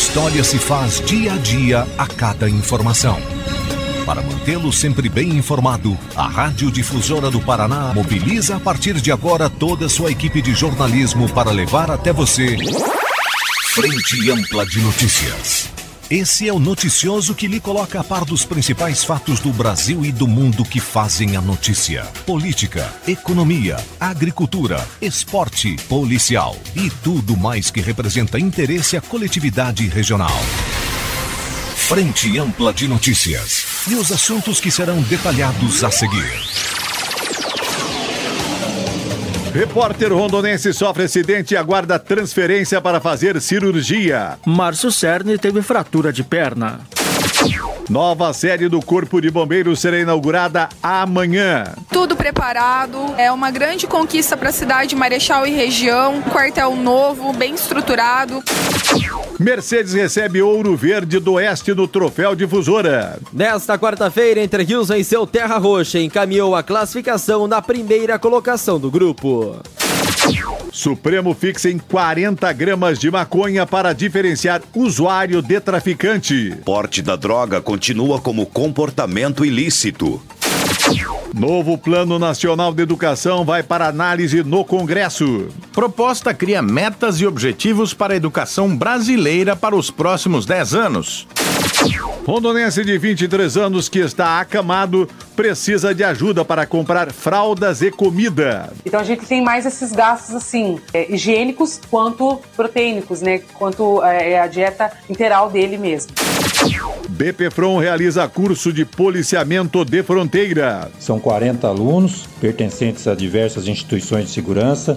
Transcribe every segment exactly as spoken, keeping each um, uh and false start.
história se faz dia a dia a cada informação. Para mantê-lo sempre bem informado, a Rádio Difusora do Paraná mobiliza a partir de agora toda a sua equipe de jornalismo para levar até você Frente Ampla de Notícias. Esse é o noticioso que lhe coloca a par dos principais fatos do Brasil e do mundo que fazem a notícia. Política, economia, agricultura, esporte, policial e tudo mais que representa interesse à coletividade regional. Frente Ampla de Notícias e os assuntos que serão detalhados a seguir. Repórter rondonense sofre acidente e aguarda transferência para fazer cirurgia. Márcio Cerny teve fratura de perna. Nova sede do Corpo de Bombeiros será inaugurada amanhã. Tudo preparado, é uma grande conquista para a cidade de Marechal e região, quartel novo, bem estruturado. Mercedes recebe Ouro Verde do Oeste no Troféu Difusora. Nesta quarta-feira, Entre Rios venceu Terra Roxa e encaminhou a classificação na primeira colocação do grupo. Supremo fixa em quarenta gramas de maconha para diferenciar usuário de traficante. Porte da droga continua como comportamento ilícito. Novo Plano Nacional de Educação vai para análise no Congresso. Proposta cria metas e objetivos para a educação brasileira para os próximos dez anos. Rondonense de vinte e três anos que está acamado precisa de ajuda para comprar fraldas e comida. Então a gente tem mais esses gastos assim, é, higiênicos quanto proteínicos, né? Quanto é, a dieta integral dele mesmo. BPFRON realiza curso de policiamento de fronteira. São quarenta alunos, pertencentes a diversas instituições de segurança.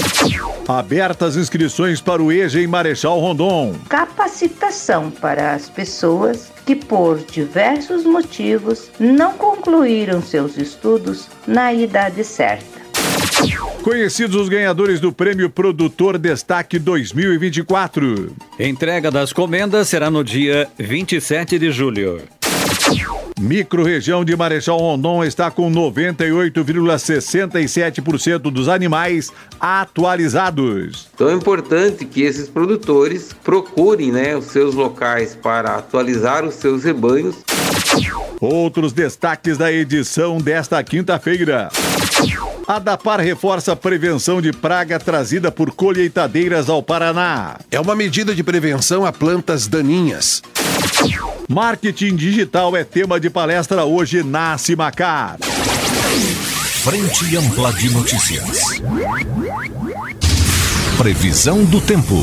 Abertas inscrições para o EJA em Marechal Rondon. Capacitação para as pessoas que, por diversos motivos, não concluíram seus estudos na idade certa. Conhecidos os ganhadores do Prêmio Produtor Destaque dois mil e vinte e quatro. Entrega das comendas será no dia vinte e sete de julho. Microrregião de Marechal Rondon está com noventa e oito vírgula sessenta e sete por cento dos animais atualizados. Então é importante que esses produtores procurem, né, os seus locais para atualizar os seus rebanhos. Outros destaques da edição desta quinta-feira. A DAPAR reforça a prevenção de praga trazida por colheitadeiras ao Paraná. É uma medida de prevenção a plantas daninhas. Marketing digital é tema de palestra hoje na Cimacar. Frente Ampla de Notícias. Previsão do tempo.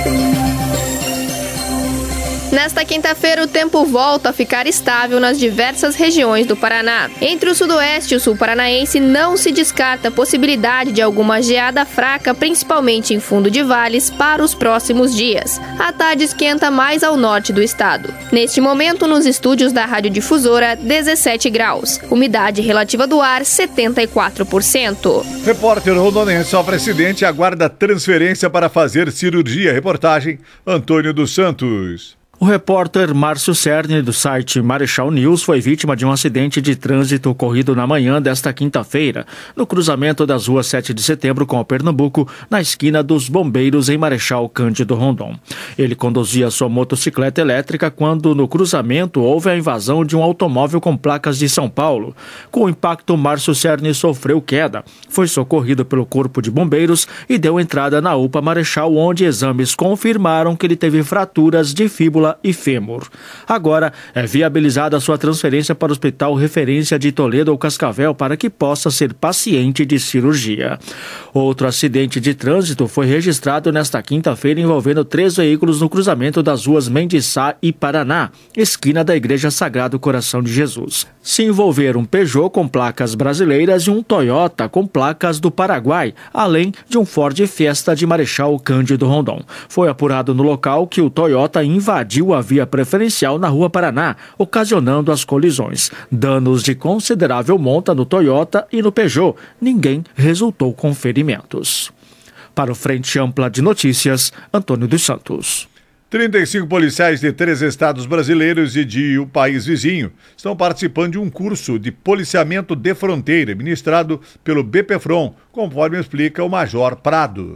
Nesta quinta-feira, o tempo volta a ficar estável nas diversas regiões do Paraná. Entre o sudoeste e o sul paranaense, não se descarta a possibilidade de alguma geada fraca, principalmente em fundo de vales, para os próximos dias. A tarde esquenta mais ao norte do estado. Neste momento, nos estúdios da Rádio Difusora, dezessete graus. Umidade relativa do ar, setenta e quatro por cento. Repórter rondonense sofre acidente e aguarda transferência para fazer cirurgia. Reportagem, Antônio dos Santos. O repórter Márcio Cerny, do site Marechal News, foi vítima de um acidente de trânsito ocorrido na manhã desta quinta-feira, no cruzamento das ruas sete de setembro com o Pernambuco, na esquina dos Bombeiros, em Marechal Cândido Rondon. Ele conduzia sua motocicleta elétrica quando, no cruzamento, houve a invasão de um automóvel com placas de São Paulo. Com o impacto, Márcio Cerny sofreu queda. Foi socorrido pelo Corpo de Bombeiros e deu entrada na U P A Marechal, onde exames confirmaram que ele teve fraturas de fíbula e fêmur. Agora é viabilizada a sua transferência para o Hospital Referência de Toledo ou Cascavel para que possa ser paciente de cirurgia. Outro acidente de trânsito foi registrado nesta quinta-feira envolvendo três veículos no cruzamento das ruas Mendiçá e Paraná, esquina da Igreja Sagrado Coração de Jesus. Se envolveram um Peugeot com placas brasileiras e um Toyota com placas do Paraguai, além de um Ford Fiesta de Marechal Cândido Rondon. Foi apurado no local que o Toyota invadiu a via preferencial na Rua Paraná, ocasionando as colisões. Danos de considerável monta no Toyota e no Peugeot. Ninguém resultou com ferimentos. Para o Frente Ampla de Notícias, Antônio dos Santos. trinta e cinco policiais de três estados brasileiros e de um país vizinho estão participando de um curso de policiamento de fronteira ministrado pelo BPFRON, conforme explica o Major Prado.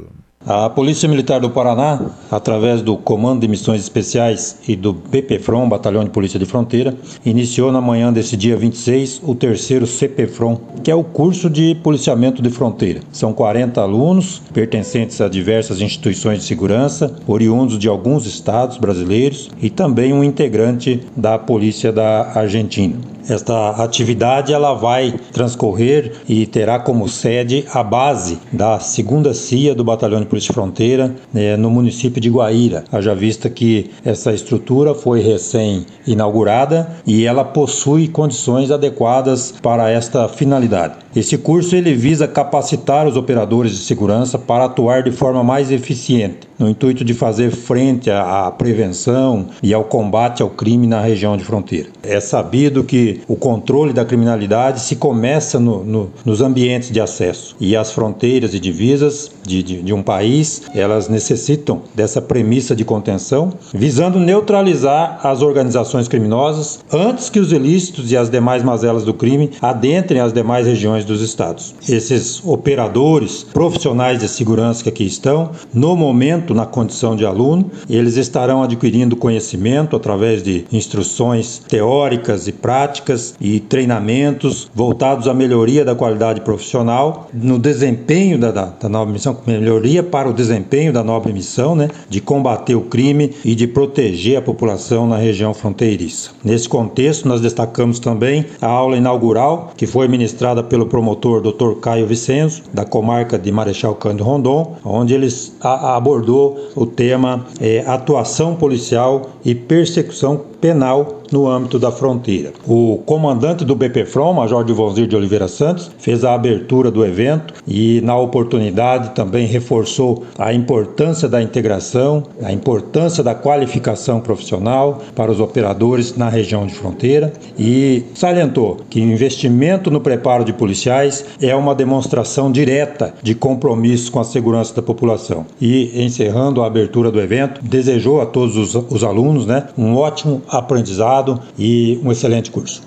A Polícia Militar do Paraná, através do Comando de Missões Especiais e do B P F R O M, Batalhão de Polícia de Fronteira, iniciou na manhã desse dia vinte e seis o terceiro C P F R O M, que é o curso de policiamento de fronteira. São quarenta alunos, pertencentes a diversas instituições de segurança, oriundos de alguns estados brasileiros e também um integrante da Polícia da Argentina. Esta atividade ela vai transcorrer e terá como sede a base da segunda C I A do Batalhão de Polícia de Fronteira, né, no município de Guaíra. Haja vista que essa estrutura foi recém-inaugurada e ela possui condições adequadas para esta finalidade. Esse curso ele visa capacitar os operadores de segurança para atuar de forma mais eficiente, no intuito de fazer frente à prevenção e ao combate ao crime na região de fronteira. É sabido que o controle da criminalidade se começa no, no, nos ambientes de acesso, e as fronteiras e divisas de, de, de um país, elas necessitam dessa premissa de contenção, visando neutralizar as organizações criminosas antes que os ilícitos e as demais mazelas do crime adentrem as demais regiões dos estados. Esses operadores profissionais de segurança que aqui estão, no momento, na condição de aluno, eles estarão adquirindo conhecimento através de instruções teóricas e práticas e treinamentos voltados à melhoria da qualidade profissional, no desempenho da, da, da nobre missão, melhoria para o desempenho da nobre missão, né, de combater o crime e de proteger a população na região fronteiriça. Nesse contexto, nós destacamos também a aula inaugural, que foi ministrada pelo promotor doutor Caio Vicenzo, da comarca de Marechal Cândido Rondon, onde ele a, abordou o tema é, atuação policial e persecução penal no âmbito da fronteira. O comandante do B P F R O M, Major Divonzir de Oliveira Santos, fez a abertura do evento e, na oportunidade, também reforçou a importância da integração, a importância da qualificação profissional para os operadores na região de fronteira e salientou que o investimento no preparo de policiais é uma demonstração direta de compromisso com a segurança da população. E, encerrando a abertura do evento, desejou a todos os, os alunos, né, um ótimo aprendizado e um excelente curso.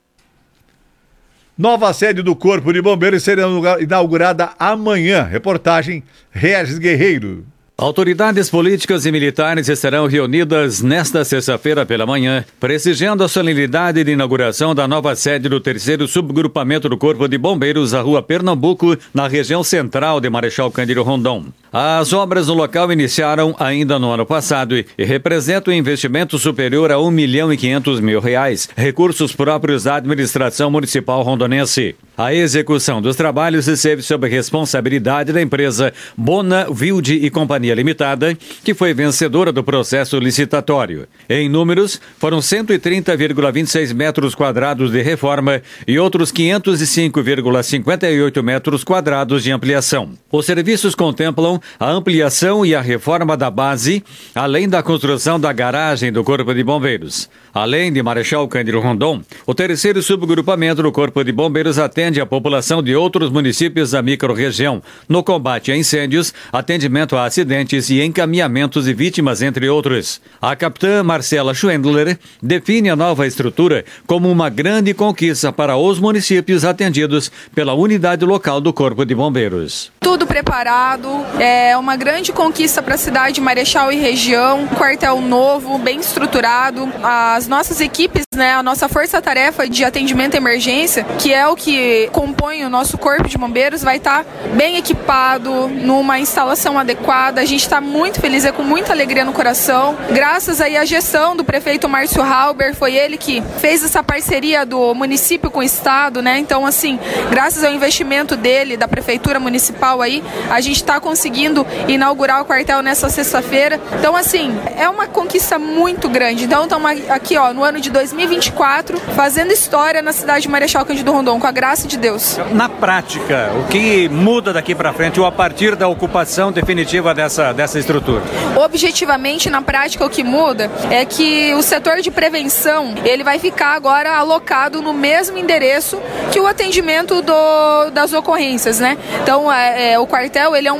Nova sede do Corpo de Bombeiros será inaugurada amanhã. Reportagem Regis Guerreiro. Autoridades políticas e militares estarão reunidas nesta sexta-feira pela manhã, prestigiando a solenidade de inauguração da nova sede do terceiro subgrupamento do Corpo de Bombeiros, a Rua Pernambuco, na região central de Marechal Cândido Rondon. As obras no local iniciaram ainda no ano passado e representam um investimento superior a um milhão e quinhentos mil reais, recursos próprios da administração municipal rondonense. A execução dos trabalhos esteve sob responsabilidade da empresa Bona Wilde e Companhia Limitada, que foi vencedora do processo licitatório. Em números, foram cento e trinta vírgula vinte e seis metros quadrados de reforma e outros quinhentos e cinco vírgula cinquenta e oito metros quadrados de ampliação. Os serviços contemplam a ampliação e a reforma da base, além da construção da garagem do Corpo de Bombeiros. Além de Marechal Cândido Rondon, o terceiro subgrupamento do Corpo de Bombeiros atende a população de outros municípios da microrregião, no combate a incêndios, atendimento a acidentes e encaminhamentos de vítimas, entre outros. A capitã Marcela Schwendler define a nova estrutura como uma grande conquista para os municípios atendidos pela unidade local do Corpo de Bombeiros. Tudo preparado, é uma grande conquista para a cidade de Marechal e região, quartel novo, bem estruturado, as nossas equipes, né, a nossa força-tarefa de atendimento à emergência, que é o que compõe o nosso Corpo de Bombeiros, vai estar bem equipado, numa instalação adequada. A gente está muito feliz, é com muita alegria no coração. Graças aí à gestão do prefeito Márcio Halber, foi ele que fez essa parceria do município com o estado, né? Então, assim, graças ao investimento dele, da prefeitura municipal aí, a gente está conseguindo inaugurar o quartel nessa sexta-feira. Então, assim, é uma conquista muito grande. Então, estamos aqui, ó, no ano de dois mil e vinte e quatro, fazendo história na cidade de Marechal Cândido Rondon, com a graça de Deus. Na prática, o que muda daqui para frente ou a partir da ocupação definitiva dessa, dessa estrutura? Objetivamente, na prática, o que muda é que o setor de prevenção, ele vai ficar agora alocado no mesmo endereço que o atendimento do, das ocorrências, né? Então, é, é, o quartel, ele é um ponto de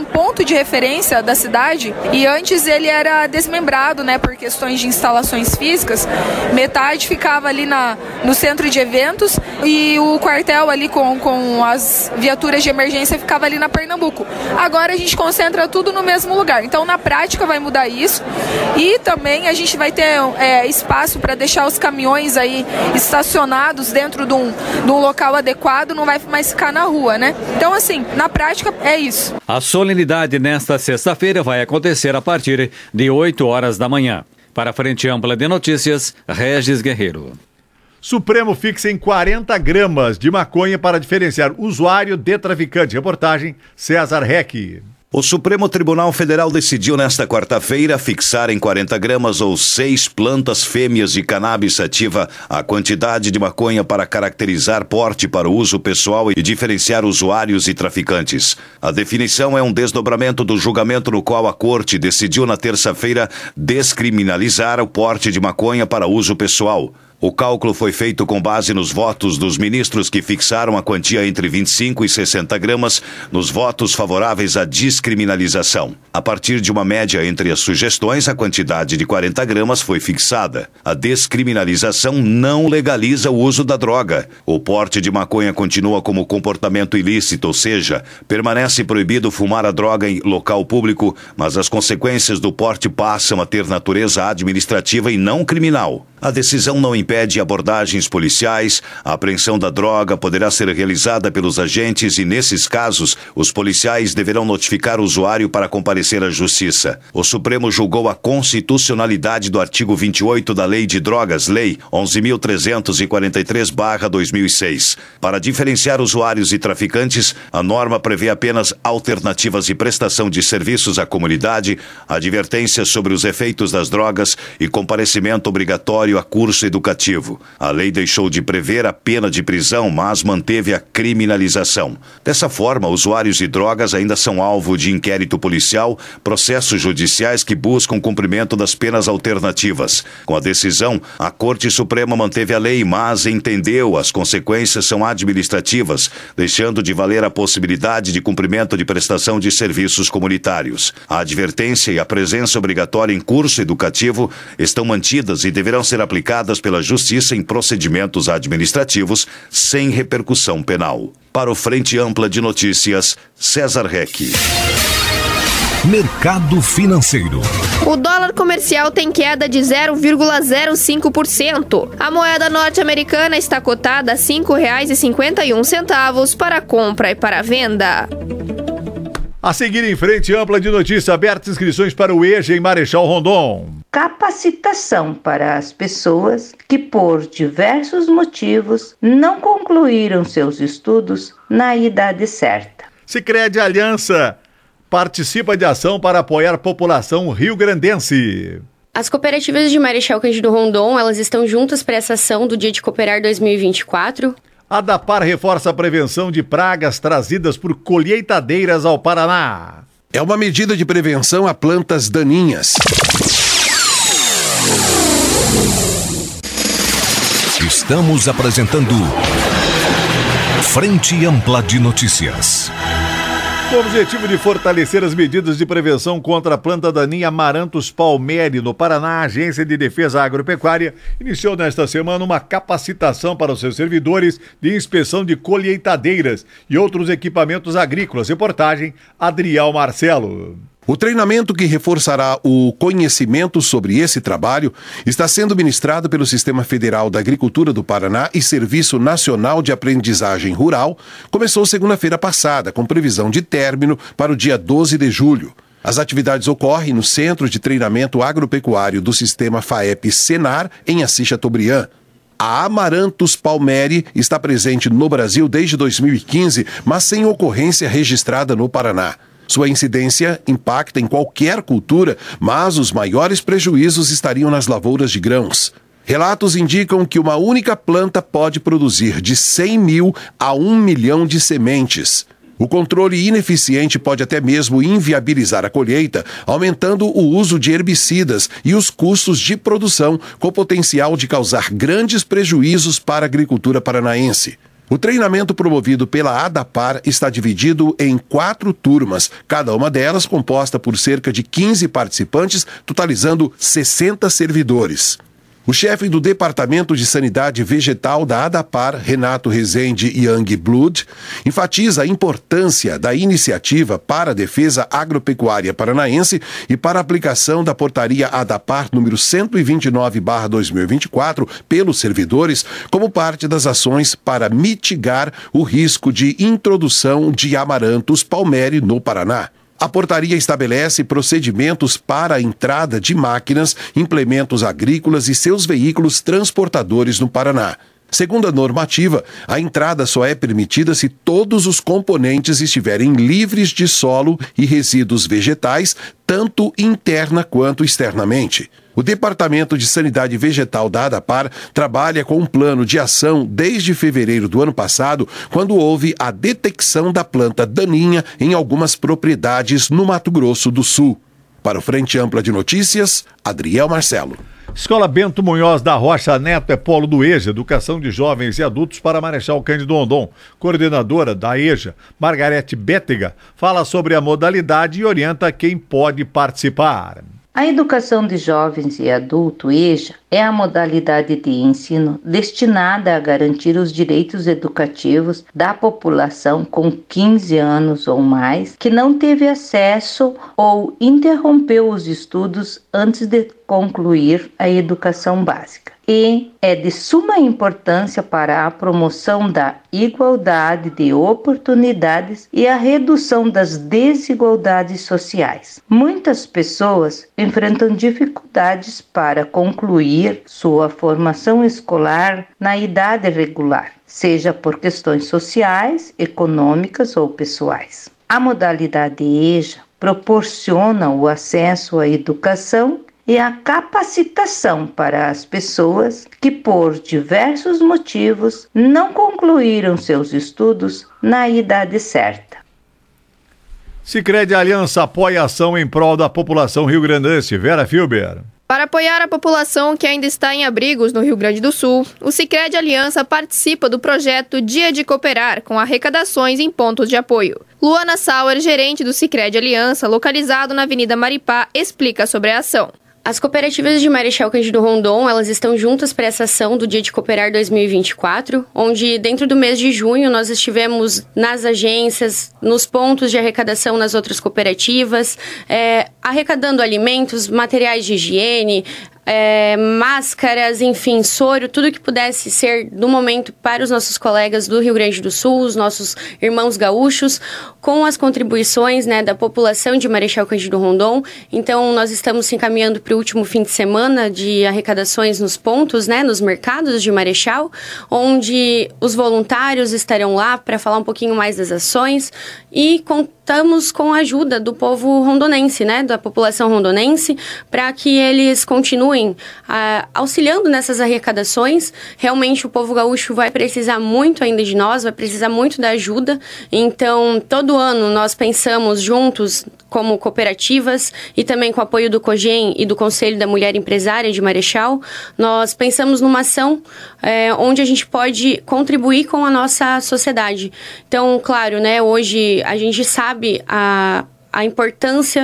de referência da cidade e antes ele era desmembrado, né, por questões de instalações físicas. Metade ficava ali na, no centro de eventos e o quartel ali com, com as viaturas de emergência ficava ali na Pernambuco. Agora a gente concentra tudo no mesmo lugar. Então, na prática, vai mudar isso. E também a gente vai ter é, espaço para deixar os caminhões aí estacionados dentro de um, de um local adequado, não vai mais ficar na rua, né? Então, assim, na prática, é isso. A solenidade nesta sexta-feira vai acontecer a partir de oito horas da manhã. Para a Frente Ampla de Notícias, Regis Guerreiro. Supremo fixa em quarenta gramas de maconha para diferenciar usuário de traficante. Reportagem César Reck. O Supremo Tribunal Federal decidiu nesta quarta-feira fixar em quarenta gramas ou seis plantas fêmeas de cannabis sativa a quantidade de maconha para caracterizar porte para uso pessoal e diferenciar usuários e traficantes. A definição é um desdobramento do julgamento no qual a Corte decidiu na terça-feira descriminalizar o porte de maconha para uso pessoal. O cálculo foi feito com base nos votos dos ministros que fixaram a quantia entre vinte e cinco e sessenta gramas nos votos favoráveis à descriminalização. A partir de uma média entre as sugestões, a quantidade de quarenta gramas foi fixada. A descriminalização não legaliza o uso da droga. O porte de maconha continua como comportamento ilícito, ou seja, permanece proibido fumar a droga em local público, mas as consequências do porte passam a ter natureza administrativa e não criminal. A decisão não impede abordagens policiais, a apreensão da droga poderá ser realizada pelos agentes e, nesses casos, os policiais deverão notificar o usuário para comparecer à justiça. O Supremo julgou a constitucionalidade do artigo vinte e oito da Lei de Drogas, Lei onze mil trezentos e quarenta e três barra dois mil e seis. Para diferenciar usuários e traficantes, a norma prevê apenas alternativas de prestação de serviços à comunidade, advertências sobre os efeitos das drogas e comparecimento obrigatório a curso educativo. A lei deixou de prever a pena de prisão, mas manteve a criminalização. Dessa forma, usuários de drogas ainda são alvo de inquérito policial, processos judiciais que buscam cumprimento das penas alternativas. Com a decisão, a Corte Suprema manteve a lei, mas entendeu as consequências são administrativas, deixando de valer a possibilidade de cumprimento de prestação de serviços comunitários. A advertência e a presença obrigatória em curso educativo estão mantidas e deverão ser aplicadas pela Justiça em procedimentos administrativos sem repercussão penal. Para o Frente Ampla de Notícias, César Reck. Mercado Financeiro. O dólar comercial tem queda de zero vírgula zero cinco por cento. A moeda norte-americana está cotada a cinco reais e cinquenta e um centavos para compra e para venda. A seguir em Frente Ampla de Notícias, abertas inscrições para o EJA em Marechal Rondon. Capacitação para as pessoas que, por diversos motivos, não concluíram seus estudos na idade certa. Sicredi Aliança participa de ação para apoiar a população rio-grandense. As cooperativas de Marechal Cândido Rondon, elas estão juntas para essa ação do Dia de Cooperar dois mil e vinte e quatro. A Dapar reforça a prevenção de pragas trazidas por colheitadeiras ao Paraná. É uma medida de prevenção a plantas daninhas. Estamos apresentando Frente Ampla de Notícias. Com o objetivo de fortalecer as medidas de prevenção contra a planta daninha Amaranthus palmeri no Paraná, a Agência de Defesa Agropecuária iniciou nesta semana uma capacitação para os seus servidores de inspeção de colheitadeiras e outros equipamentos agrícolas. Reportagem Adriel Marcelo. O treinamento que reforçará o conhecimento sobre esse trabalho está sendo ministrado pelo Sistema Federal da Agricultura do Paraná e Serviço Nacional de Aprendizagem Rural. Começou segunda-feira passada, com previsão de término para o dia doze de julho. As atividades ocorrem no Centro de Treinamento Agropecuário do Sistema FAEP-Senar, em Assis Chateaubriand. A Amaranthus palmeri está presente no Brasil desde dois mil e quinze, mas sem ocorrência registrada no Paraná. Sua incidência impacta em qualquer cultura, mas os maiores prejuízos estariam nas lavouras de grãos. Relatos indicam que uma única planta pode produzir de cem mil a um milhão de sementes. O controle ineficiente pode até mesmo inviabilizar a colheita, aumentando o uso de herbicidas e os custos de produção, com potencial de causar grandes prejuízos para a agricultura paranaense. O treinamento promovido pela ADAPAR está dividido em quatro turmas, cada uma delas composta por cerca de quinze participantes, totalizando sessenta servidores. O chefe do Departamento de Sanidade Vegetal da ADAPAR, Renato Rezende Youngblood, enfatiza a importância da iniciativa para a defesa agropecuária paranaense e para a aplicação da portaria ADAPAR número cento e vinte e nove barra dois mil e vinte e quatro pelos servidores, como parte das ações para mitigar o risco de introdução de amaranthus palmeri no Paraná. A portaria estabelece procedimentos para a entrada de máquinas, implementos agrícolas e seus veículos transportadores no Paraná. Segundo a normativa, a entrada só é permitida se todos os componentes estiverem livres de solo e resíduos vegetais, tanto interna quanto externamente. O Departamento de Sanidade Vegetal da ADAPAR trabalha com um plano de ação desde fevereiro do ano passado, quando houve a detecção da planta daninha em algumas propriedades no Mato Grosso do Sul. Para o Frente Ampla de Notícias, Adriel Marcelo. Escola Bento Munhoz da Rocha Neto é polo do EJA, Educação de Jovens e Adultos para Marechal Cândido Rondon. Coordenadora da EJA, Margarete Bétega, fala sobre a modalidade e orienta quem pode participar. A educação de jovens e adulto, EJA, é a modalidade de ensino destinada a garantir os direitos educativos da população com quinze anos ou mais que não teve acesso ou interrompeu os estudos antes de concluir a educação básica. E é de suma importância para a promoção da igualdade de oportunidades e a redução das desigualdades sociais. Muitas pessoas enfrentam dificuldades para concluir sua formação escolar na idade regular, seja por questões sociais, econômicas ou pessoais. A modalidade EJA proporciona o acesso à educação e a capacitação para as pessoas que, por diversos motivos, não concluíram seus estudos na idade certa. Sicredi Aliança apoia a ação em prol da população rio-grandense. Vera Filber. Para apoiar a população que ainda está em abrigos no Rio Grande do Sul, o Sicredi Aliança participa do projeto Dia de Cooperar, com arrecadações em pontos de apoio. Luana Sauer, gerente do Sicredi Aliança, localizado na Avenida Maripá, explica sobre a ação. As cooperativas de Marechal Cândido Rondon, elas estão juntas para essa ação do Dia de Cooperar dois mil e vinte e quatro, onde dentro do mês de junho nós estivemos nas agências, nos pontos de arrecadação nas outras cooperativas, é, arrecadando alimentos, materiais de higiene, É, máscaras, enfim, soro, tudo que pudesse ser no momento para os nossos colegas do Rio Grande do Sul, os nossos irmãos gaúchos, com as contribuições, né, da população de Marechal Cândido Rondon. Então, nós estamos se encaminhando para o último fim de semana de arrecadações nos pontos, né, nos mercados de Marechal, onde os voluntários estarão lá para falar um pouquinho mais das ações e contamos com a ajuda do povo rondonense, né, da população rondonense, para que eles continuem Uh, auxiliando nessas arrecadações. Realmente o povo gaúcho vai precisar muito ainda de nós, vai precisar muito da ajuda. Então, todo ano nós pensamos juntos como cooperativas e também com o apoio do COGEM e do Conselho da Mulher Empresária de Marechal, nós pensamos numa ação é, onde a gente pode contribuir com a nossa sociedade. Então, claro, né, hoje a gente sabe a a importância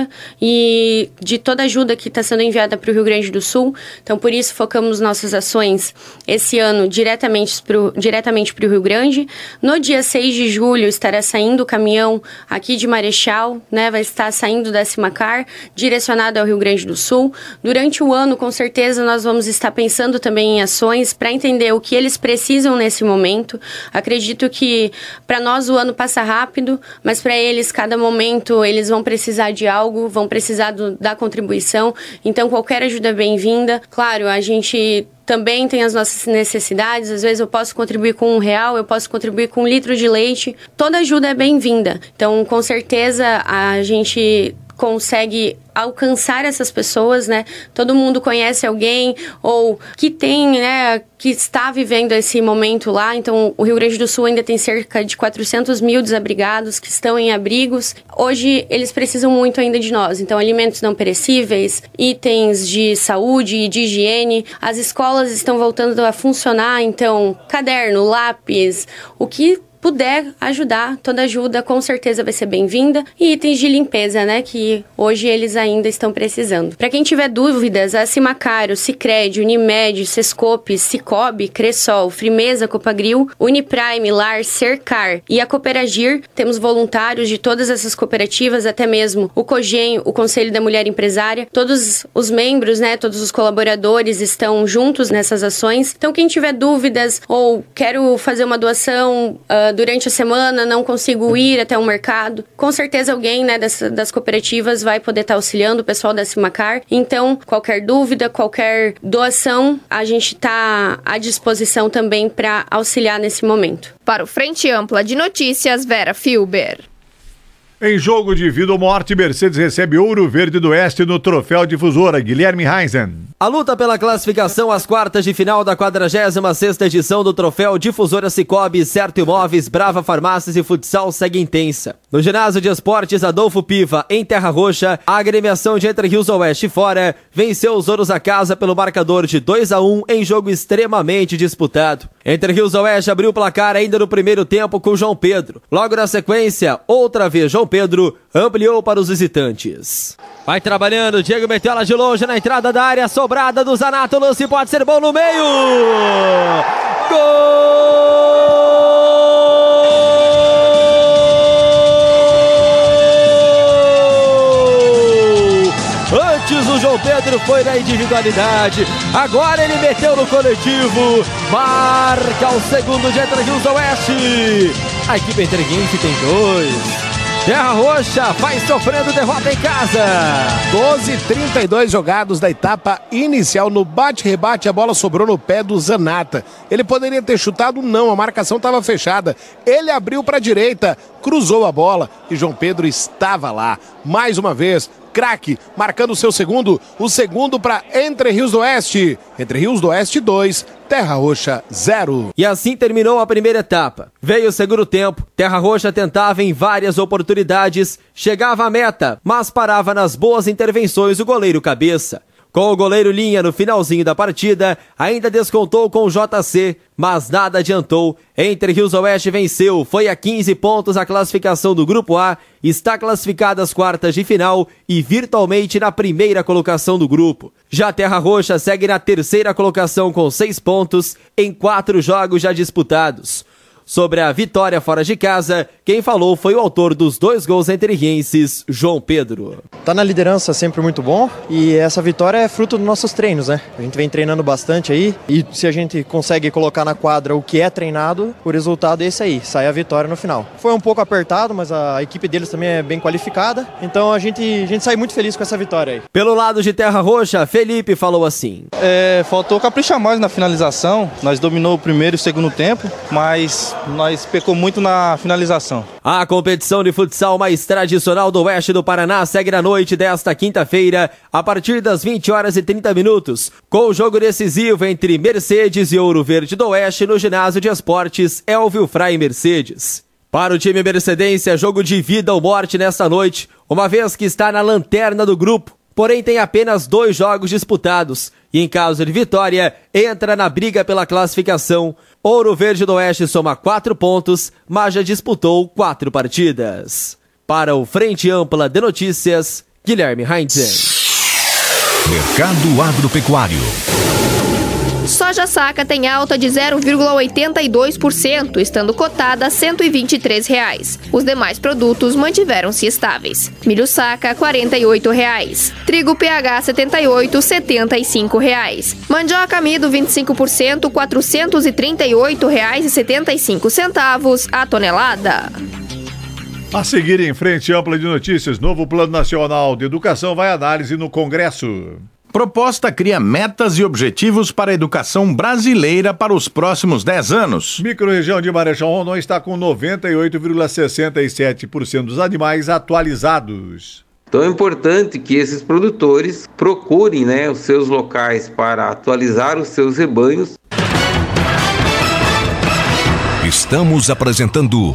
e de toda a ajuda que está sendo enviada para o Rio Grande do Sul. Então, por isso, focamos nossas ações esse ano diretamente para o diretamente para o Rio Grande. No dia seis de julho, estará saindo o caminhão aqui de Marechal, né? Vai estar saindo da Cimacar, direcionado ao Rio Grande do Sul. Durante o ano, com certeza, nós vamos estar pensando também em ações para entender o que eles precisam nesse momento. Acredito que, para nós, o ano passa rápido, mas para eles, cada momento, eles vão vão precisar de algo, vão precisar do, da contribuição, então qualquer ajuda é bem-vinda. Claro, a gente também tem as nossas necessidades, às vezes eu posso contribuir com um real, eu posso contribuir com um litro de leite, toda ajuda é bem-vinda. Então, com certeza, a gente consegue alcançar essas pessoas, né? Todo mundo conhece alguém ou que tem, né, que está vivendo esse momento lá. Então, o Rio Grande do Sul ainda tem cerca de quatrocentos mil desabrigados que estão em abrigos. Hoje, eles precisam muito ainda de nós. Então, alimentos não perecíveis, itens de saúde e de higiene. As escolas estão voltando a funcionar, então, caderno, lápis, o que puder ajudar, toda ajuda com certeza vai ser bem-vinda. E itens de limpeza, né, que hoje eles ainda estão precisando. Para quem tiver dúvidas, a Cimacaro, Sicredi, Unimed, Sescope, Cicobi, Cressol, Frimeza, Copagril, Uniprime, Lar, Cercar e a Cooperagir, temos voluntários de todas essas cooperativas, até mesmo o COGEM, o Conselho da Mulher Empresária, todos os membros, né, todos os colaboradores estão juntos nessas ações. Então, quem tiver dúvidas ou quero fazer uma doação uh, durante a semana, não consigo ir até o mercado, com certeza alguém, né, das, das cooperativas vai poder estar auxiliando o pessoal da Cimacar. Então, qualquer dúvida, qualquer doação, a gente está à disposição também para auxiliar nesse momento. Para o Frente Ampla de Notícias, Vera Filber. Em jogo de vida ou morte, Mercedes recebe Ouro Verde do Oeste no Troféu Difusora. Guilherme Heinzen. A luta pela classificação às quartas de final da quadragésima sexta edição do Troféu Difusora Cicobi, Certo Imóveis, Brava Farmácias e Futsal segue intensa. No ginásio de esportes Adolfo Piva, em Terra Roxa, a agremiação de Entre Rios Oeste e Fora venceu os Ouros a casa pelo marcador de dois a um em jogo extremamente disputado. Entre Rios Oeste abriu o placar ainda no primeiro tempo com João Pedro. Logo na sequência, outra vez João Pedro ampliou para os visitantes. Vai trabalhando, Diego meteu ela de longe na entrada da área, sobrada do Zanato, o lance pode ser bom no meio. Gol! Antes o João Pedro foi na individualidade, agora ele meteu no coletivo, marca o segundo de Entre Rios Oeste. A equipe entreguense tem dois. Terra Roxa vai sofrendo derrota em casa. doze e trinta e dois jogados da etapa inicial. No bate-rebate, a bola sobrou no pé do Zanata. Ele poderia ter chutado, não, a marcação estava fechada. Ele abriu para a direita, cruzou a bola e João Pedro estava lá. Mais uma vez, craque, marcando o seu segundo, o segundo para Entre Rios do Oeste. Entre Rios do Oeste dois, Terra Roxa zero. E assim terminou a primeira etapa. Veio o segundo tempo, Terra Roxa tentava em várias oportunidades, chegava à meta, mas parava nas boas intervenções o goleiro Cabeça. Com o goleiro Linha no finalzinho da partida, ainda descontou com o J C, mas nada adiantou. Entre Rios Oeste venceu, foi a quinze pontos a classificação do Grupo A, está classificada às quartas de final e virtualmente na primeira colocação do grupo. Já Terra Roxa segue na terceira colocação com seis pontos em quatro jogos já disputados. Sobre a vitória fora de casa, quem falou foi o autor dos dois gols entrerrienses, João Pedro. Tá na liderança sempre muito bom e essa vitória é fruto dos nossos treinos, né? A gente vem treinando bastante aí e se a gente consegue colocar na quadra o que é treinado, o resultado é esse aí, sai a vitória no final. Foi um pouco apertado, mas a equipe deles também é bem qualificada, então a gente, a gente sai muito feliz com essa vitória aí. Pelo lado de Terra Roxa, Felipe falou assim. É, faltou caprichar mais na finalização, nós dominou o primeiro e o segundo tempo, mas nós pecou muito na finalização. A competição de futsal mais tradicional do oeste do Paraná segue na noite desta quinta-feira, a partir das vinte horas e trinta minutos, com o jogo decisivo entre Mercedes e Ouro Verde do Oeste no ginásio de esportes Elvio Frei Mercedes. Para o time mercedense, é jogo de vida ou morte nesta noite, uma vez que está na lanterna do grupo, porém tem apenas dois jogos disputados, e em caso de vitória, entra na briga pela classificação. Ouro Verde do Oeste soma quatro pontos, mas já disputou quatro partidas. Para o Frente Ampla de Notícias, Guilherme Heinzen. Mercado Agropecuário. Soja saca tem alta de zero vírgula oitenta e dois por cento, estando cotada a cento e vinte e três reais. Os demais produtos mantiveram-se estáveis. Milho saca, quarenta e oito reais. Trigo P H setenta e oito, setenta e cinco reais. Mandioca amido vinte e cinco por cento, quatrocentos e trinta e oito reais e setenta e cinco centavos a tonelada. A seguir em Frente Ampla de Notícias, novo Plano Nacional de Educação vai à análise no Congresso. Proposta cria metas e objetivos para a educação brasileira para os próximos dez anos. Microrregião de Marechal Rondon está com noventa e oito vírgula sessenta e sete por cento dos animais atualizados. Então é importante que esses produtores procurem, né, os seus locais para atualizar os seus rebanhos. Estamos apresentando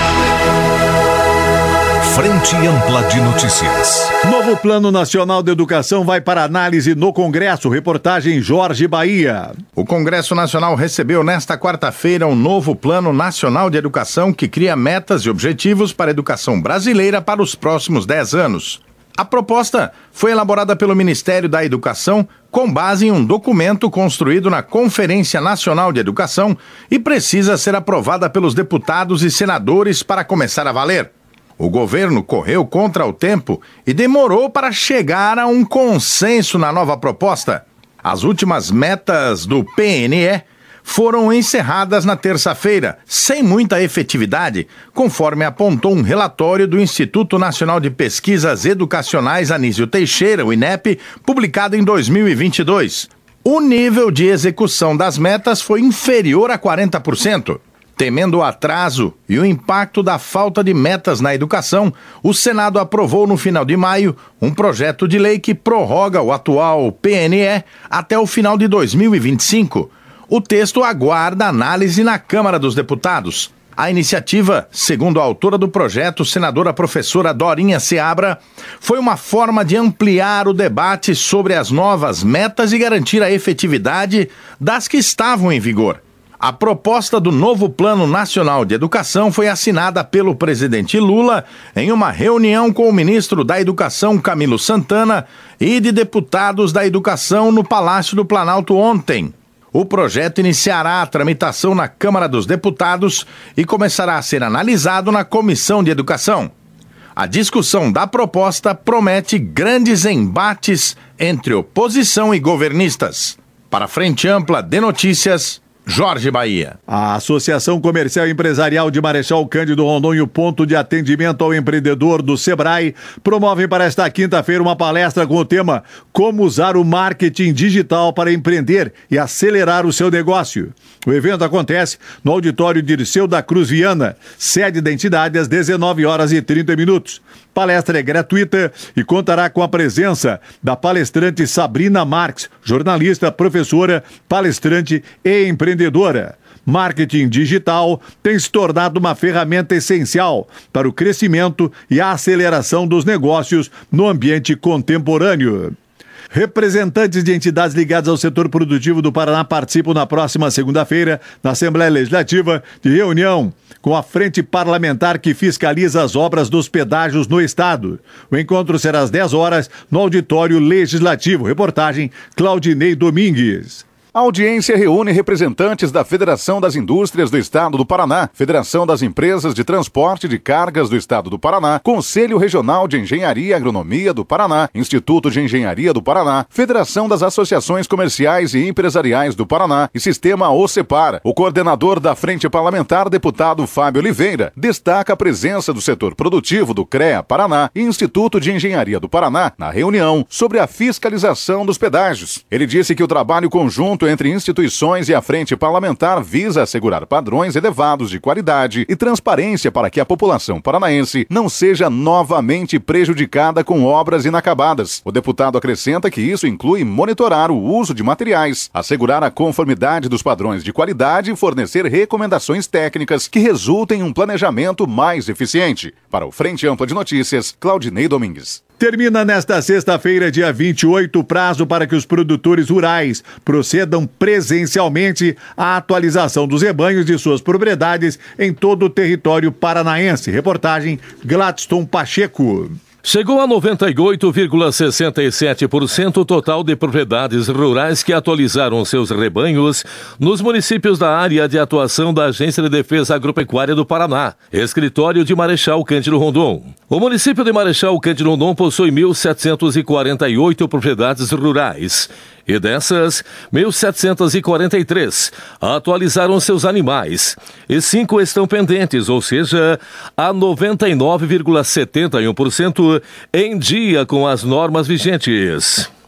Frente Ampla de Notícias. Novo Plano Nacional de Educação vai para análise no Congresso. Reportagem Jorge Bahia. O Congresso Nacional recebeu nesta quarta-feira um novo Plano Nacional de Educação que cria metas e objetivos para a educação brasileira para os próximos dez anos. A proposta foi elaborada pelo Ministério da Educação com base em um documento construído na Conferência Nacional de Educação e precisa ser aprovada pelos deputados e senadores para começar a valer. O governo correu contra o tempo e demorou para chegar a um consenso na nova proposta. As últimas metas do P N E foram encerradas na terça-feira, sem muita efetividade, conforme apontou um relatório do Instituto Nacional de Pesquisas Educacionais Anísio Teixeira, o INEP, publicado em dois mil e vinte e dois. O nível de execução das metas foi inferior a quarenta por cento. Temendo o atraso e o impacto da falta de metas na educação, o Senado aprovou no final de maio um projeto de lei que prorroga o atual P N E até o final de dois mil e vinte e cinco. O texto aguarda análise na Câmara dos Deputados. A iniciativa, segundo a autora do projeto, senadora professora Dorinha Seabra, foi uma forma de ampliar o debate sobre as novas metas e garantir a efetividade das que estavam em vigor. A proposta do novo Plano Nacional de Educação foi assinada pelo presidente Lula em uma reunião com o ministro da Educação, Camilo Santana, e de deputados da Educação no Palácio do Planalto ontem. O projeto iniciará a tramitação na Câmara dos Deputados e começará a ser analisado na Comissão de Educação. A discussão da proposta promete grandes embates entre oposição e governistas. Para a Frente Ampla de Notícias, Jorge Bahia. A Associação Comercial e Empresarial de Marechal Cândido Rondon e o Ponto de Atendimento ao Empreendedor do Sebrae promovem para esta quinta-feira uma palestra com o tema Como usar o marketing digital para empreender e acelerar o seu negócio. O evento acontece no auditório Dirceu da Cruz Viana, sede da entidade, às dezenove horas e trinta minutos. Palestra é gratuita e contará com a presença da palestrante Sabrina Marques, jornalista, professora, palestrante e empreendedora. Marketing digital tem se tornado uma ferramenta essencial para o crescimento e a aceleração dos negócios no ambiente contemporâneo. Representantes de entidades ligadas ao setor produtivo do Paraná participam na próxima segunda-feira, na Assembleia Legislativa, de reunião com a Frente Parlamentar que fiscaliza as obras dos pedágios no Estado. O encontro será às dez horas no Auditório Legislativo. Reportagem Claudinei Domingues. A audiência reúne representantes da Federação das Indústrias do Estado do Paraná, Federação das Empresas de Transporte de Cargas do Estado do Paraná, Conselho Regional de Engenharia e Agronomia do Paraná, Instituto de Engenharia do Paraná, Federação das Associações Comerciais e Empresariais do Paraná e Sistema OCEPAR. O coordenador da Frente Parlamentar, deputado Fábio Oliveira, destaca a presença do setor produtivo do CREA Paraná e Instituto de Engenharia do Paraná na reunião sobre a fiscalização dos pedágios. Ele disse que o trabalho conjunto entre instituições e a Frente Parlamentar visa assegurar padrões elevados de qualidade e transparência para que a população paranaense não seja novamente prejudicada com obras inacabadas. O deputado acrescenta que isso inclui monitorar o uso de materiais, assegurar a conformidade dos padrões de qualidade e fornecer recomendações técnicas que resultem em um planejamento mais eficiente. Para o Frente Ampla de Notícias, Claudinei Domingues. Termina nesta sexta-feira, dia vinte e oito, o prazo para que os produtores rurais procedam presencialmente à atualização dos rebanhos de suas propriedades em todo o território paranaense. Reportagem Gladstone Pacheco. Chegou a noventa e oito vírgula sessenta e sete por cento o total de propriedades rurais que atualizaram seus rebanhos nos municípios da área de atuação da Agência de Defesa Agropecuária do Paraná, escritório de Marechal Cândido Rondon. O município de Marechal Cândido Rondon possui mil setecentas e quarenta e oito propriedades rurais. E dessas, mil setecentas e quarenta e três atualizaram seus animais e cinco estão pendentes, ou seja, a noventa e nove vírgula setenta e um por cento em dia com as normas vigentes.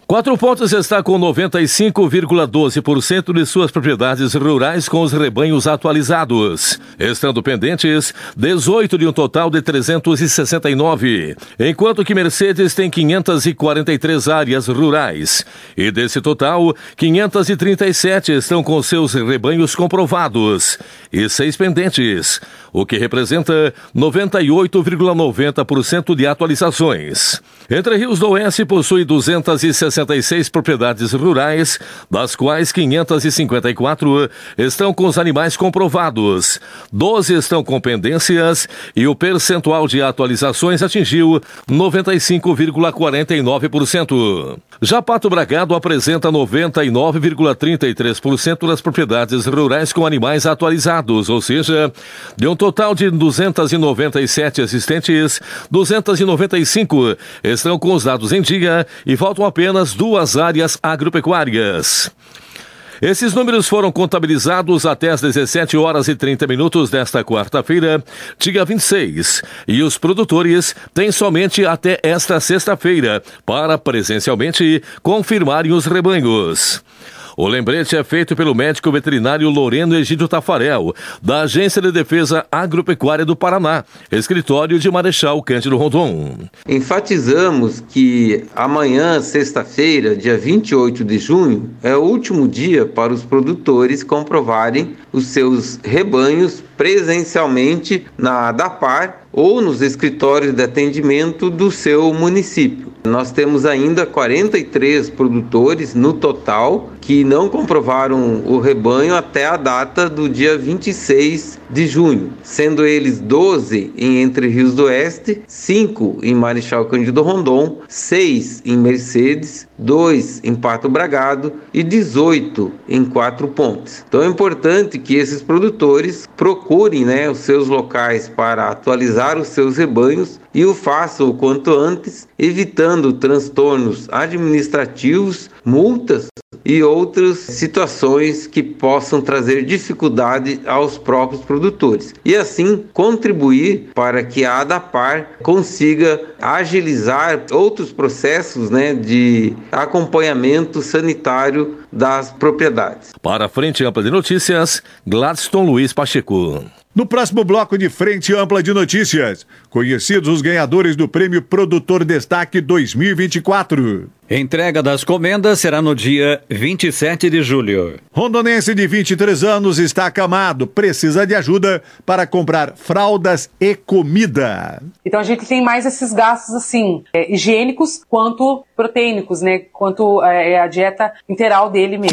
Quatro Pontos está com noventa e cinco vírgula doze por cento de suas propriedades rurais com os rebanhos atualizados, estando pendentes dezoito de um total de trezentos e sessenta e nove, enquanto que Mercedes tem quinhentas e quarenta e três áreas rurais, e desse total, quinhentas e trinta e sete estão com seus rebanhos comprovados e seis pendentes, o que representa noventa e oito vírgula noventa por cento de atualizações. Entre Rios do Oeste possui duzentas e sessenta e seis propriedades rurais, das quais quinhentas e cinquenta e quatro estão com os animais comprovados, doze estão com pendências e o percentual de atualizações atingiu noventa e cinco vírgula quarenta e nove por cento. Já Pato Bragado apresenta noventa e nove vírgula trinta e três por cento das propriedades rurais com animais atualizados, ou seja, de um total de duzentas e noventa e sete existentes, duzentas e noventa e cinco estão com os dados em dia e faltam apenas duas áreas agropecuárias. Esses números foram contabilizados até às dezessete horas e trinta minutos desta quarta-feira, dia vinte e seis, e os produtores têm somente até esta sexta-feira para presencialmente confirmarem os rebanhos. O lembrete é feito pelo médico veterinário Loreno Egídio Tafarel, da Agência de Defesa Agropecuária do Paraná, escritório de Marechal Cândido Rondon. Enfatizamos que amanhã, sexta-feira, dia vinte e oito de junho, é o último dia para os produtores comprovarem os seus rebanhos presencialmente na ADAPAR ou nos escritórios de atendimento do seu município. Nós temos ainda quarenta e três produtores no total que não comprovaram o rebanho até a data do dia vinte e seis de junho, sendo eles doze em Entre Rios do Oeste, cinco em Marechal Cândido Rondon, seis em Mercedes, dois em Pato Bragado e dezoito em Quatro Pontes. Então é importante que esses produtores procurem, né, os seus locais para atualizar os seus rebanhos e o façam o quanto antes, evitando transtornos administrativos, multas e outras situações que possam trazer dificuldade aos próprios produtores. E assim contribuir para que a ADAPAR consiga agilizar outros processos, né, de acompanhamento sanitário das propriedades. Para a Frente Ampla de Notícias, Gladstone Luiz Pacheco. No próximo bloco de Frente Ampla de Notícias, conhecidos os ganhadores do Prêmio Produtor Destaque dois mil e vinte e quatro. Entrega das comendas será no dia vinte e sete de julho. Rondonense de vinte e três anos está acamado, precisa de ajuda para comprar fraldas e comida. Então a gente tem mais esses gastos assim, é, higiênicos quanto proteínicos, né? Quanto é, a dieta integral dele mesmo.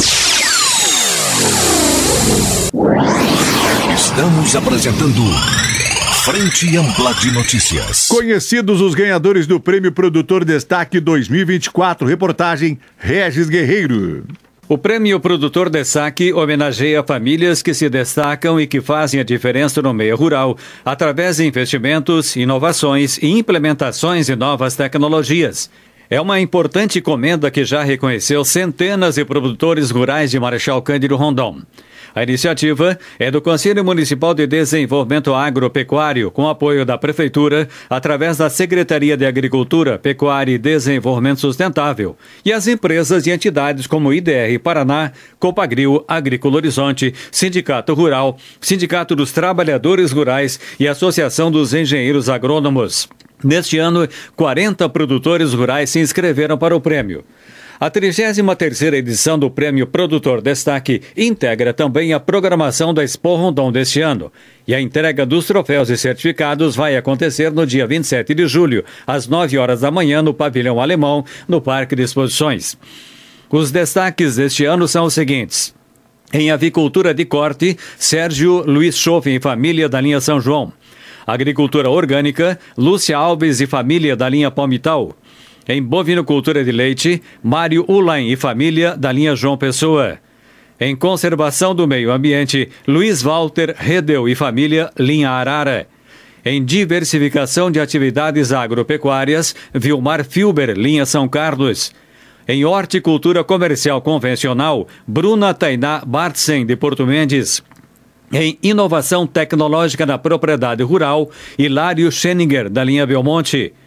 Estamos apresentando Frente Ampla de Notícias. Conhecidos os ganhadores do Prêmio Produtor Destaque dois mil e vinte e quatro. Reportagem Regis Guerreiro. O Prêmio Produtor Destaque homenageia famílias que se destacam e que fazem a diferença no meio rural através de investimentos, inovações e implementações de novas tecnologias. É uma importante comenda que já reconheceu centenas de produtores rurais de Marechal Cândido Rondon. A iniciativa é do Conselho Municipal de Desenvolvimento Agropecuário, com apoio da Prefeitura, através da Secretaria de Agricultura, Pecuária e Desenvolvimento Sustentável, e as empresas e entidades como I D R Paraná, Copagril, Agrícola Horizonte, Sindicato Rural, Sindicato dos Trabalhadores Rurais e Associação dos Engenheiros Agrônomos. Neste ano, quarenta produtores rurais se inscreveram para o prêmio. A trigésima terceira edição do Prêmio Produtor Destaque integra também a programação da Expo Rondon deste ano. E a entrega dos troféus e certificados vai acontecer no dia vinte e sete de julho, às nove horas da manhã, no Pavilhão Alemão, no Parque de Exposições. Os destaques deste ano são os seguintes. Em avicultura de corte, Sérgio Luiz Schoffen e família da linha São João. Agricultura orgânica, Lúcia Alves e família da linha Palmital. Em bovinocultura de leite, Mário Ulain e família da linha João Pessoa. Em conservação do meio ambiente, Luiz Walter Redel e família linha Arara. Em diversificação de atividades agropecuárias, Vilmar Filber, linha São Carlos. Em horticultura comercial convencional, Bruna Tainá Bartzen, de Porto Mendes. Em inovação tecnológica na propriedade rural, Hilário Scheninger, da linha Belmonte.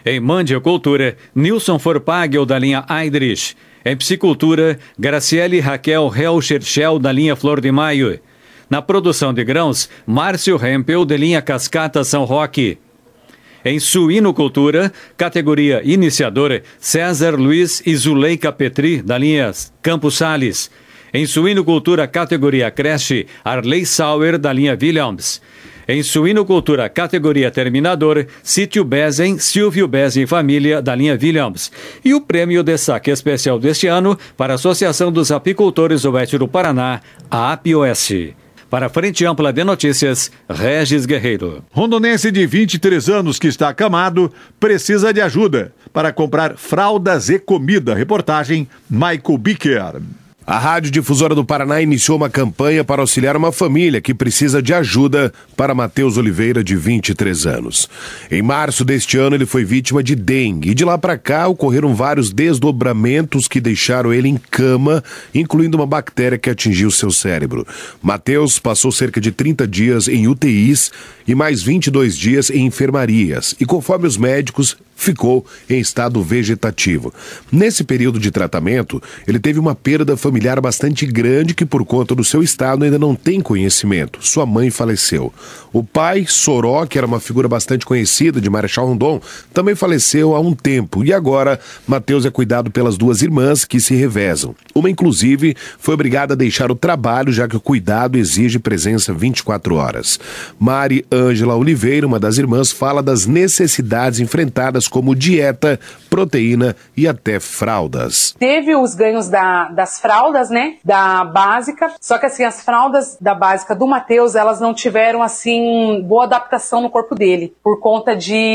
Em mandiocultura, Nilson Forpagel, da linha Eidrich. Em psicultura, Graciele Raquel Helcherchel, da linha Flor de Maio. Na produção de grãos, Márcio Hempel, de linha Cascata São Roque. Em suinocultura, categoria iniciadora, César Luiz e Zuleika Petri, da linha Campos Sales. Em suinocultura, categoria creche, Arley Sauer, da linha Williams. Em suinocultura, categoria terminador, Sítio Bezen, Silvio Bezen Família, da linha Williams. E o prêmio destaque especial deste ano para a Associação dos Apicultores do Oeste do Paraná, a APIOS. Para a Frente Ampla de Notícias, Regis Guerreiro. Rondonense de vinte e três anos que está acamado precisa de ajuda para comprar fraldas e comida. Reportagem, Michael Bicker. A Rádio Difusora do Paraná iniciou uma campanha para auxiliar uma família que precisa de ajuda para Matheus Oliveira, de vinte e três anos. Em março deste ano, ele foi vítima de dengue e de lá para cá ocorreram vários desdobramentos que deixaram ele em cama, incluindo uma bactéria que atingiu seu cérebro. Matheus passou cerca de trinta dias em U T Is e mais vinte e dois dias em enfermarias e, conforme os médicos, ficou em estado vegetativo. Nesse período de tratamento, ele teve uma perda familiar bastante grande que, por conta do seu estado, ainda não tem conhecimento. Sua mãe faleceu. O pai, Soró, que era uma figura bastante conhecida de Marechal Rondon, também faleceu há um tempo. E agora, Matheus é cuidado pelas duas irmãs que se revezam. Uma, inclusive, foi obrigada a deixar o trabalho, já que o cuidado exige presença vinte e quatro horas. Mari Ângela Oliveira, uma das irmãs, fala das necessidades enfrentadas como dieta, proteína e até fraldas. Teve os ganhos da, das fraldas, né, da básica, só que assim, as fraldas da básica do Matheus, elas não tiveram assim, boa adaptação no corpo dele, por conta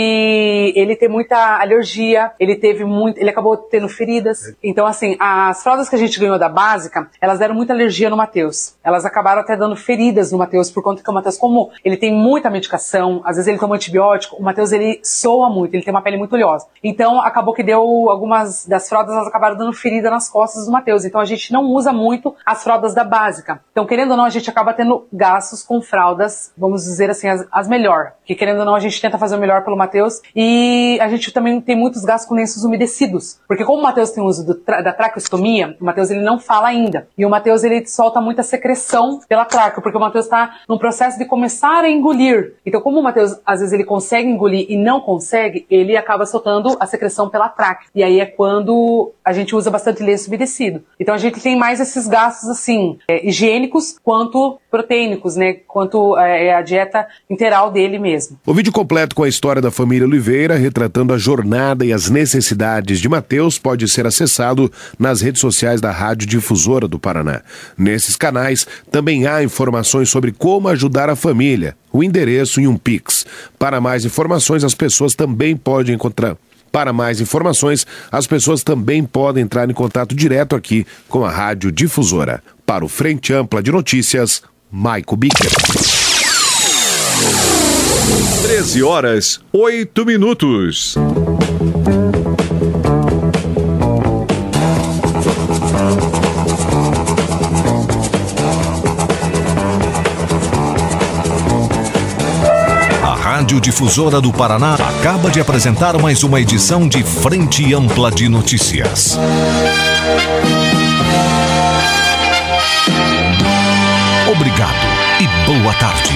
de ele ter muita alergia, ele teve muito, ele acabou tendo feridas, então assim, as fraldas que a gente ganhou da básica, elas deram muita alergia no Matheus, elas acabaram até dando feridas no Matheus, por conta que o Matheus, como ele tem muita medicação, às vezes ele toma antibiótico, o Matheus ele soa muito, ele tem uma pele muito oleosa. Então, acabou que deu algumas das fraldas, elas acabaram dando ferida nas costas do Matheus. Então, a gente não usa muito as fraldas da básica. Então, querendo ou não, a gente acaba tendo gastos com fraldas, vamos dizer assim, as, as melhor. Que, querendo ou não, a gente tenta fazer o melhor pelo Matheus. E a gente também tem muitos gastos com lenços umedecidos. Porque como o Matheus tem o uso do tra- da traqueostomia, o Matheus ele não fala ainda. E o Matheus ele solta muita secreção pela tráqueo, porque o Matheus está num processo de começar a engolir. Então, como o Matheus, às vezes, ele consegue engolir e não consegue, ele acaba soltando a secreção pela tráquea. E aí é quando a gente usa bastante lenço umedecido. Então a gente tem mais esses gastos assim, é, higiênicos quanto proteínicos, né? Quanto é, a dieta integral dele mesmo. O vídeo completo com a história da família Oliveira, retratando a jornada e as necessidades de Matheus, pode ser acessado nas redes sociais da Rádio Difusora do Paraná. Nesses canais também há informações sobre como ajudar a família, o endereço e um Pix. Para mais informações, as pessoas também podem encontrar Para mais informações, as pessoas também podem entrar em contato direto aqui com a Rádio Difusora. Para o Frente Ampla de Notícias, Maico Bicker. treze horas, oito minutos. A Rádio Difusora do Paraná acaba de apresentar mais uma edição de Frente Ampla de Notícias. Obrigado e boa tarde.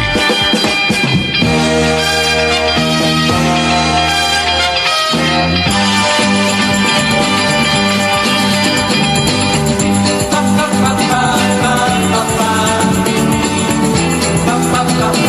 Ba ba ba ba ba ba ba ba ba ba ba ba